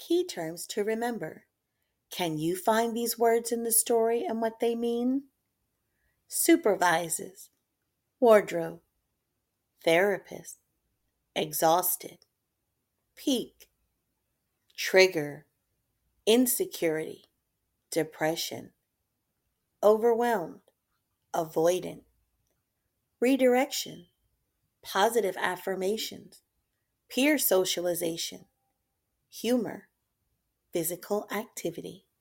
Key terms to remember. Can you find these words in the story and what they mean? Supervises, wardrobe, therapist, exhausted, peak, trigger, insecurity, depression, overwhelmed, avoidant, redirection, positive affirmations, peer socialization, humor, physical activity.